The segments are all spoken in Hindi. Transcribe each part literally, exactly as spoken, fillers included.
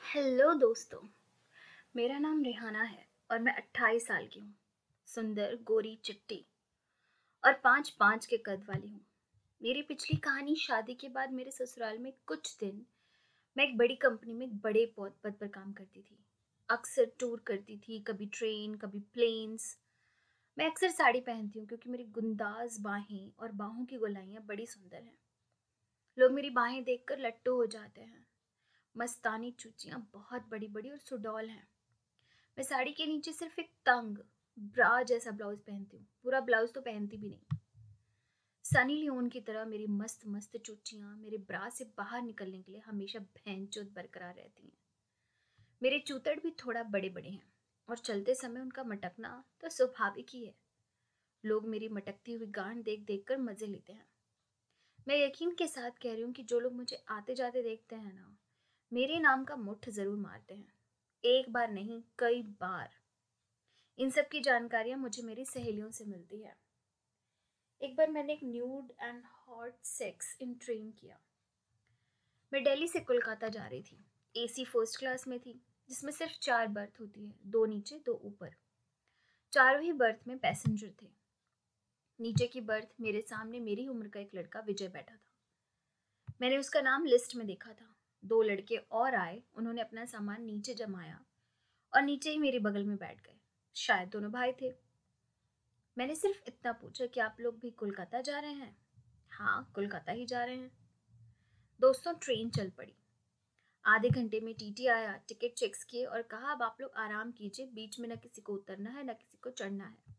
हेलो दोस्तों। मेरा नाम रिहाना है और मैं अट्ठाईस साल की हूँ। सुंदर, गोरी, चिट्टी और पाँच पाँच के कद वाली हूँ। मेरी पिछली कहानी, शादी के बाद मेरे ससुराल में कुछ दिन मैं एक बड़ी कंपनी में एक बड़े पद पद पर काम करती थी। अक्सर टूर करती थी, कभी ट्रेन, कभी प्लेन्स। मैं अक्सर साड़ी पहनती हूँ क्योंकि मेरी गुंदाज बाहें और बाहों की गोलाइयाँ बड़ी सुंदर हैं। लोग मेरी बाहें देखकर लट्टू हो जाते हैं। मस्तानी चूचियाँ बहुत बड़ी बड़ी और सुडौल हैं। मैं साड़ी के नीचे सिर्फ एक तंग ब्रा जैसा ब्लाउज पहनती हूँ, पूरा ब्लाउज तो पहनती भी नहीं। सनी लियोन की तरह मेरी मस्त मस्त चुचियाँ मेरे ब्रा से बाहर निकलने के लिए हमेशा भैंचोद बरकरार रहती हैं। मेरे चूतड़ भी थोड़ा बड़े बड़े हैं और चलते समय उनका मटकना तो स्वाभाविक ही है। लोग मेरी मटकती हुई गांड देख देख कर मजे लेते हैं। मैं यकीन के साथ कह रही हूँ कि जो लोग मुझे आते जाते देखते हैं ना, मेरे नाम का मुठ जरूर मारते हैं। एक बार नहीं, कई बार। इन सब की जानकारियां मुझे मेरी सहेलियों से मिलती है। एक बार मैंने एक nude and hot sex in train किया। मैं दिल्ली से कोलकाता जा रही थी। एसी फर्स्ट क्लास में थी, जिसमें सिर्फ चार बर्थ होती है, दो नीचे दो ऊपर। चारों ही बर्थ में पैसेंजर थे। नीचे की बर्थ मेरे सामने मेरी उम्र का एक लड़का विजय बैठा था। मैंने उसका नाम लिस्ट में देखा था। दो लड़के और आए, उन्होंने अपना सामान नीचे जमाया और नीचे ही मेरे बगल में बैठ गए। शायद दोनों भाई थे। मैंने सिर्फ इतना पूछा कि आप लोग भी कोलकाता जा रहे हैं? हाँ, कोलकाता ही जा रहे हैं। दोस्तों, ट्रेन चल पड़ी। आधे घंटे में टीटी आया, टिकट चेक्स किए और कहा अब आप लोग आराम कीजिए, बीच में न किसी को उतरना है न किसी को चढ़ना है।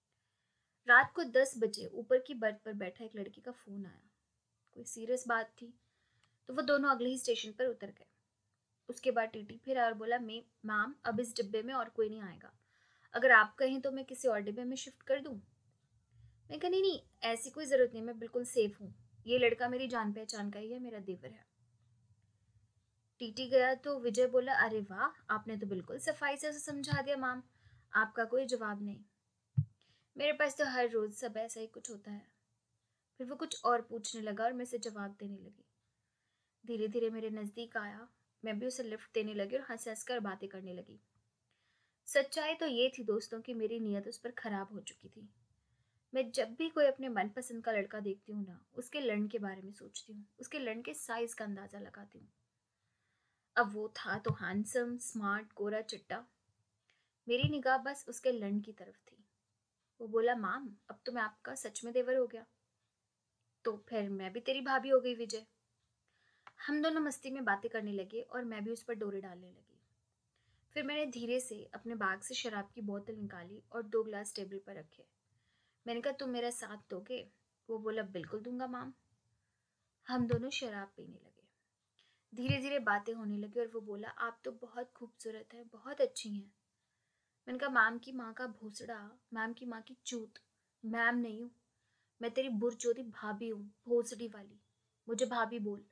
रात को दस बजे ऊपर की बर्थ पर बैठा एक लड़की का फोन आया। कोई सीरियस बात थी तो वो दोनों अगले ही स्टेशन पर उतर गए। उसके बाद टीटी फिर आया और बोला, मैं मैम अब इस डिब्बे में और कोई नहीं आएगा, अगर आप कहें तो मैं किसी और डिब्बे में शिफ्ट कर दूं। मैं कहा नहीं नहीं, ऐसी कोई ज़रूरत नहीं, मैं बिल्कुल सेफ हूँ। ये लड़का मेरी जान पहचान का ही है, मेरा देवर है। टीटी गया तो विजय बोला, अरे वाह, आपने तो बिल्कुल सफाई से उसे समझा दिया मैम, आपका कोई जवाब नहीं। मेरे पास तो हर रोज़ सब ऐसा ही कुछ होता है। फिर वो कुछ और पूछने लगा और मैं उसे जवाब देने लगी। धीरे धीरे मेरे नज़दीक आया। मैं भी उसे लिफ्ट देने लगी और हंस हंस कर बातें करने लगी। सच्चाई तो ये थी दोस्तों कि मेरी नीयत उस पर खराब हो चुकी थी। मैं जब भी कोई अपने मनपसंद का लड़का देखती हूँ ना, उसके लंड के बारे में सोचती हूँ, उसके लंड के साइज का अंदाजा लगाती हूँ। अब वो था तो हैंडसम, स्मार्ट, गोरा चिट्टा। मेरी निगाह बस उसके लंड की तरफ थी। वो बोला, माम अब तो मैं आपका सच में देवर हो गया। तो फिर मैं भी तेरी भाभी हो गई विजय। हम दोनों मस्ती में बातें करने लगे और मैं भी उस पर डोरे डालने लगी। फिर मैंने धीरे से अपने बैग से शराब की बोतल निकाली और दो ग्लास टेबल पर रखे। मैंने कहा, तुम मेरा साथ दोगे? वो बोला, बिल्कुल दूंगा माम। हम दोनों शराब पीने लगे। धीरे धीरे बातें होने लगी और वो बोला, आप तो बहुत खूबसूरत है, बहुत अच्छी हैं। मैंने कहा, मैम की माँ का भूसड़ा, मैम की माँ की चूत। मैम नहीं हूँ, मैं तेरी बुरचोदी भाभी हूँ, भोसड़ी वाली। मुझे भाभी बोल।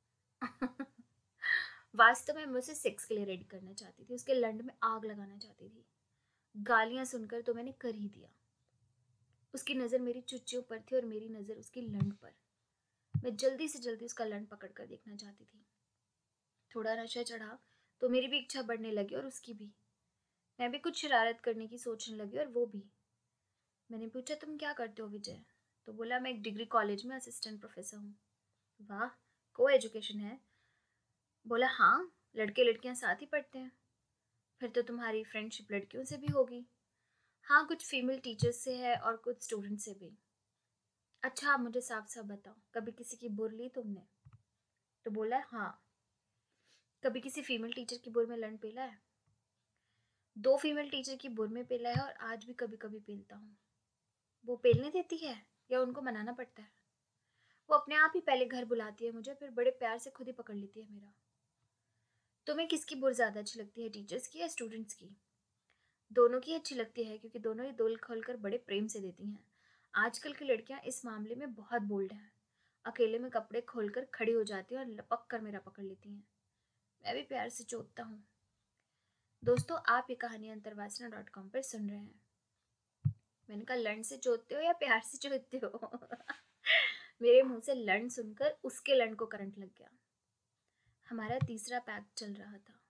वास्तव में मैं उसे सेक्स के लिए रेडी करना चाहती थी, उसके लंड में आग लगाना चाहती थी। गालियां सुनकर तो मैंने कर ही दिया। उसकी नज़र मेरी चुच्चियों पर थी और मेरी नज़र उसकी लंड पर। मैं जल्दी से जल्दी उसका लंड पकड़ कर देखना चाहती थी। थोड़ा नशा चढ़ा तो मेरी भी इच्छा बढ़ने लगी और उसकी भी। मैं भी कुछ शरारत करने की सोचने लगी और वो भी। मैंने पूछा, तुम क्या करते हो विजय? तो बोला, मैं एक डिग्री कॉलेज में असिस्टेंट प्रोफेसर हूँ। वाह, को एजुकेशन है? बोला, हाँ, लड़के लड़कियां साथ ही पढ़ते हैं। फिर तो तुम्हारी फ्रेंडशिप लड़कियों से भी होगी। हाँ, कुछ फीमेल टीचर्स से है और कुछ स्टूडेंट से भी। अच्छा, आप मुझे साफ साफ बताओ, कभी किसी की बुर ली तुमने? तो बोला, हाँ। कभी किसी फीमेल टीचर की बुर में लंड पेला है? दो फीमेल टीचर की बुर में पेला है और आज भी कभी कभी पेलता हूँ। वो पेलने देती है या उनको मनाना पड़ता है? वो अपने आप ही पहले घर बुलाती है मुझे, फिर बड़े प्यार से खुद ही पकड़ लेती है मेरा। तुम्हें किसकी बुर ज़्यादा अच्छी लगती है, टीचर्स की या स्टूडेंट्स की? दोनों की अच्छी लगती है क्योंकि दोनों ही दिल खोलकर बड़े प्रेम से देती हैं। आजकल की लड़कियां इस मामले में बहुत बोल्ड हैं। अकेले में कपड़े खोलकर खड़ी हो जाती हैं और लपक कर मेरा पकड़ लेती हैं। मैं भी प्यार से चोदता हूँ। दोस्तों, आप ये कहानी अंतरवासना डॉट कॉम पर सुन रहे हैं। मैंने कहा, लंड से चोदते हो या प्यार से चोदते हो? मेरे मुंह से लंड सुनकर उसके लंड को करंट लग गया। हमारा तीसरा पैक चल रहा था।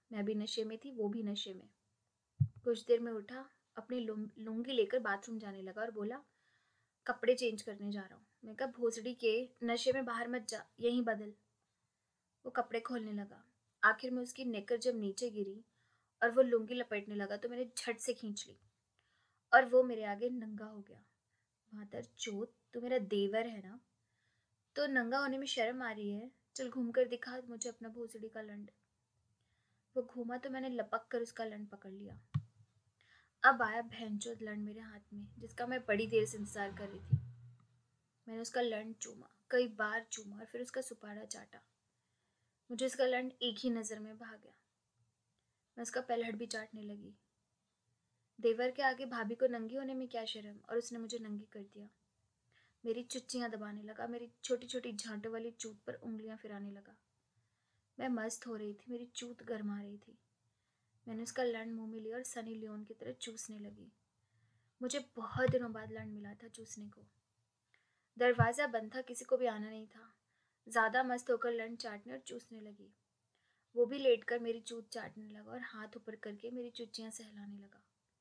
मैं भी नशे में थी, वो भी नशे में। कुछ देर में उठा, अपनी लुंगी लेकर बाथरूम जाने लगा और बोला कपड़े चेंज करने जा रहा हूँ। मैं कहा भोसड़ी के, नशे में बाहर मत जा, यहीं बदल। वो कपड़े खोलने लगा। आखिर में उसकी नेकर जब नीचे गिरी और वो लुंगी लपेटने लगा तो मैंने झट से खींच ली और वो मेरे आगे नंगा हो गया। मातर चोत, तू मेरा देवर है ना? तो नंगा होने में शर्म आ रही है? चल घूम कर दिखा मुझे अपना भोसड़ी का लंड। वो घूमा तो मैंने लपक कर उसका लंड पकड़ लिया। अब आया भैंचोद लंड मेरे हाथ में, जिसका मैं बड़ी देर से इंतजार कर रही थी। मैंने उसका लंड चूमा, कई बार चूमा और फिर उसका सुपारा चाटा। मुझे उसका लंड एक ही नज़र में भा गया। मैं उसका पलहट भी चाटने लगी। देवर के आगे भाभी को नंगी होने में क्या शर्म, और उसने मुझे नंगी कर दिया। मेरी चुच्चियाँ दबाने लगा, मेरी छोटी छोटी झांटों वाली चूत पर उंगलियां फिराने लगा। मैं मस्त हो रही थी, मेरी चूत गरमा रही थी। मैंने उसका लंड मुंह में लिया और सनी लियोन की तरह चूसने लगी। मुझे बहुत दिनों बाद लंड मिला था चूसने को। दरवाज़ा बंद था, किसी को भी आना नहीं था। ज़्यादा मस्त होकर लंड चाटने और चूसने लगी। वो भी लेटकर मेरी चूत चाटने लगा और हाथ ऊपर करके मेरी चुच्चियाँ सहलाने लगा।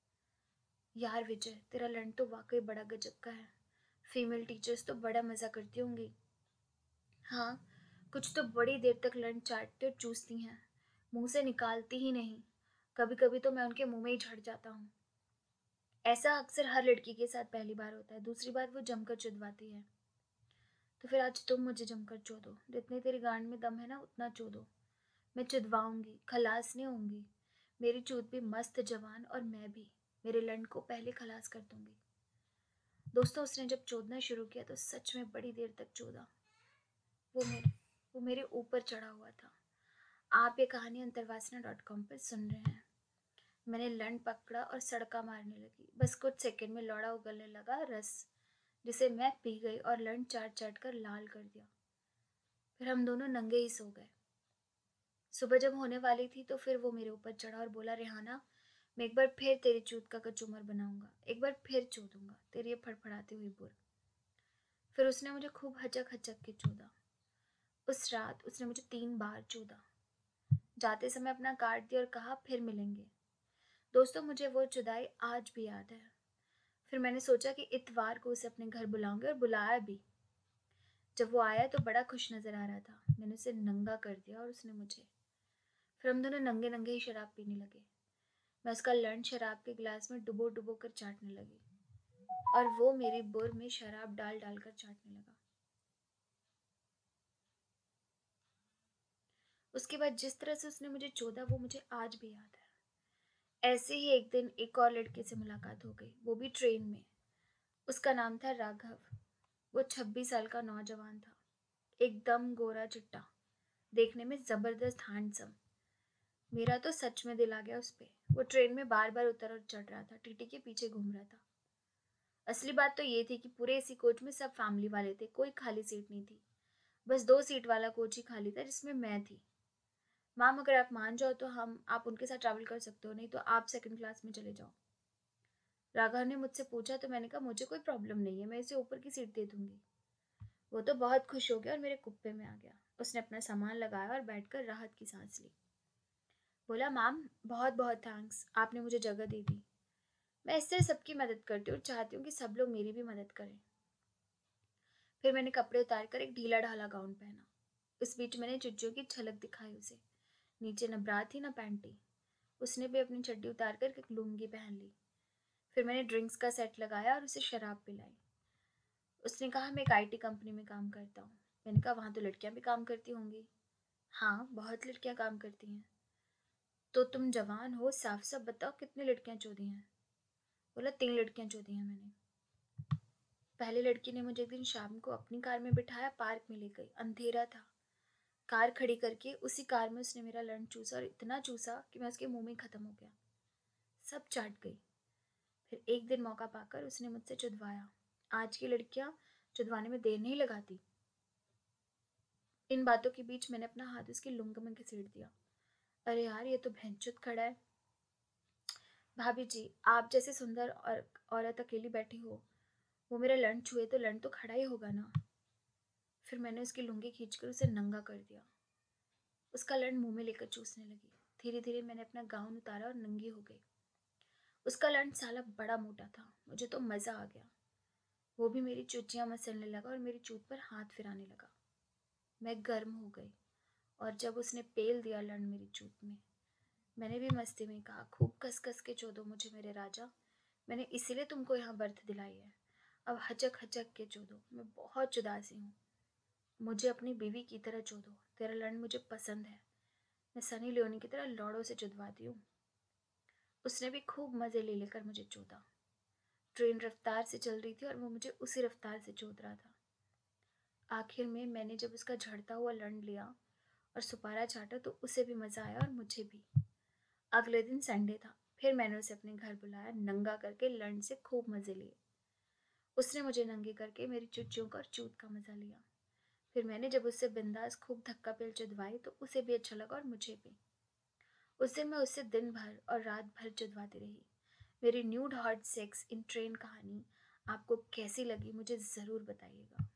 यार विजय, तेरा लंड तो वाकई बड़ा गजब का है। फीमेल टीचर्स तो बड़ा मज़ा करती होंगी। हाँ, कुछ तो बड़ी देर तक लंड चाटती और चूसती हैं, मुंह से निकालती ही नहीं। कभी कभी तो मैं उनके मुंह में ही झड़ जाता हूँ। ऐसा अक्सर हर लड़की के साथ पहली बार होता है, दूसरी बार वो जमकर चुदवाती है। तो फिर आज तुम मुझे जमकर चोदो, जितनी तेरी गांड में दम है ना उतना चोदो। मैं चुदवाऊंगी, खलास नहीं होंगी। मेरी चूत भी मस्त जवान और मैं भी मेरे लंड को पहले खलास कर दूंगी। दोस्तों, उसने जब चोदना शुरू किया तो सच में बड़ी देर तक चोदा। वो मेरे वो मेरे ऊपर चढ़ा हुआ था। आप ये कहानी अंतरवासना डॉट कॉम पर सुन रहे हैं। मैंने लंड पकड़ा और सड़का मारने लगी। बस कुछ सेकंड में लौड़ा उगलने लगा रस, जिसे मैं पी गई और लंड चाट चाट कर लाल कर दिया। फिर हम दोनों नंगे ही सो गए। सुबह जब होने वाली थी तो फिर वो मेरे ऊपर चढ़ा और बोला, रेहाना, मैं एक बार फिर तेरी चूत का कचूमर बनाऊंगा, एक बार फिर चूदूंगा तेरी ये फड़फड़ाती हुई बुर। फिर उसने मुझे खूब हचक हचक के चूदा। उस रात उसने मुझे तीन बार चूदा। जाते समय अपना काट दिया और कहा फिर मिलेंगे। दोस्तों, मुझे वो जुदाई आज भी याद है। फिर मैंने सोचा कि इतवार को उसे अपने घर बुलाऊंगे और बुलाया भी। जब वो आया तो बड़ा खुश नजर आ रहा था। मैंने उसे नंगा कर दिया और उसने मुझे। फिर हम दोनों नंगे नंगे ही शराब पीने लगे। मैं उसका लंड शराब के गिलास में डुबो डुबो कर चाटने लगी और वो मेरी बुर में शराब डाल डाल कर चाटने लगा। उसके बाद जिस तरह से उसने मुझे चोदा वो मुझे आज भी याद है। ऐसे ही एक दिन एक और लड़के से मुलाकात हो गई, वो भी ट्रेन में। उसका नाम था राघव। वो छब्बीस साल का नौजवान था, एकदम गोरा चिट्टा, देखने में जबरदस्त हैंडसम। मेरा तो सच में दिल आ गया उस पे। वो ट्रेन में बार बार उतर और चढ़ रहा था, टीटी के पीछे घूम रहा था। असली बात तो ये थी कि पूरे इसी कोच में सब फैमिली वाले थे, कोई खाली सीट नहीं थी। बस दो सीट वाला कोच ही खाली था, जिसमें मैं थी। मैम, अगर आप मान जाओ तो हम आप उनके साथ ट्रैवल कर सकते हो, नहीं तो आप सेकंड क्लास में चले जाओ। राघव ने मुझसे पूछा तो मैंने कहा मुझे कोई प्रॉब्लम नहीं है, मैं इसे ऊपर की सीट दे दूंगी। वो तो बहुत खुश हो गया और मेरे कुप्पे में आ गया। उसने अपना सामान लगाया और बैठकर राहत की सांस ली। बोला, मैम बहुत बहुत थैंक्स, आपने मुझे जगह दे दी। मैं इससे सबकी मदद करती हूँ और चाहती हूँ कि सब लोग मेरी भी मदद करें। फिर मैंने कपड़े उतार कर एक ढीला ढाला गाउन पहना। इस बीच मैंने चुच्चों की झलक दिखाई उसे। नीचे न ब्रा थी न पैंटी। उसने भी अपनी चड्डी उतार कर एक लुंगी पहन ली। फिर मैंने ड्रिंक्स का सेट लगाया और उसे शराब पिलाई। उसने कहा, मैं एक आईटी कंपनी में काम करता हूँ। मैंने कहा, वहाँ तो लड़कियाँ भी काम करती होंगी। हाँ, बहुत लड़कियाँ काम करती हैं। तो तुम जवान हो, साफ साफ बताओ कितनी लड़कियाँ चोदी हैं। बोला, तीन लड़कियाँ चोदी हैं मैंने। पहली लड़की ने मुझे एक दिन शाम को अपनी कार में बिठाया, पार्क में ले गई। अंधेरा था। कार खड़ी करके उसी कार में उसने मेरा लंच चूसा और इतना चूसा कि मैं उसके मुंह में खत्म हो गया। सब चाट गई। फिर एक दिन मौका पाकर उसने मुझसे चुदवाया। आज की लड़कियां चुदवाने में देर नहीं लगाती। इन बातों के बीच मैंने अपना हाथ उसकी लुंग में घसीट दिया। अरे यार, ये तो भैंचुद खड़ा है। भाभी जी, आप जैसे सुंदर और औरत अकेली बैठी हो, वो मेरा लंच छुए तो लंच तो खड़ा ही होगा ना। फिर मैंने उसकी लुंगी खींचकर उसे नंगा कर दिया। उसका लंड मुंह में लेकर चूसने लगी। धीरे धीरे मैंने अपना गाउन उतारा और नंगी हो गई। उसका लंड साला बड़ा मोटा था, मुझे तो मज़ा आ गया। वो भी मेरी चुचियाँ मसलने लगा और मेरी चूत पर हाथ फिराने लगा। मैं गर्म हो गई और जब उसने पेल दिया लंड मेरी चूत में, मैंने भी मस्ती में कहा, खूब कस कस के चोदो मुझे मेरे राजा, मैंने इसीलिए तुमको यहाँ बर्थ दिलाई है। अब हचक हचक के चोदो, मैं बहुत जुदासी हूँ। मुझे अपनी बीवी की तरह चोदो, तेरा लंड मुझे पसंद है। मैं सनी लियोनी की तरह लौड़ों से चुदवाती हूँ। उसने भी खूब मज़े ले लेकर मुझे चोदा। ट्रेन रफ्तार से चल रही थी और वो मुझे उसी रफ्तार से चोद रहा था। आखिर में मैंने जब उसका झड़ता हुआ लंड लिया और सुपारा चाटा तो उसे भी मज़ा आया और मुझे भी। अगले दिन संडे था, फिर मैंने उसे अपने घर बुलाया, नंगा करके लंड से खूब मज़े लिए। उसने मुझे नंगी करके मेरी चुच्चियों का और चूत का मज़ा लिया। फिर मैंने जब उससे बिंदास खूब धक्का पेल चुदवाई तो उसे भी अच्छा लगा और मुझे भी। उस दिन मैं उससे दिन भर और रात भर चुदवाती रही। मेरी nude hot sex in train कहानी आपको कैसी लगी मुझे ज़रूर बताइएगा।